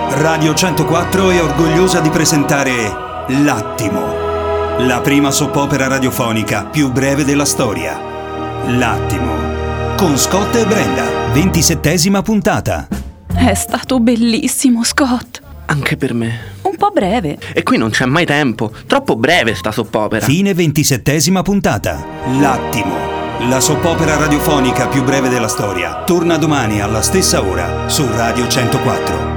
Radio 104 è orgogliosa di presentare L'Attimo, la prima soppopera radiofonica più breve della storia. L'Attimo, con Scott e Brenda, 27ª puntata. È stato bellissimo, Scott. Anche per me. Un po' breve. E qui non c'è mai tempo. Troppo breve sta soppopera. Fine 27ª puntata. L'Attimo, la soppopera radiofonica più breve della storia. Torna domani alla stessa ora su Radio 104.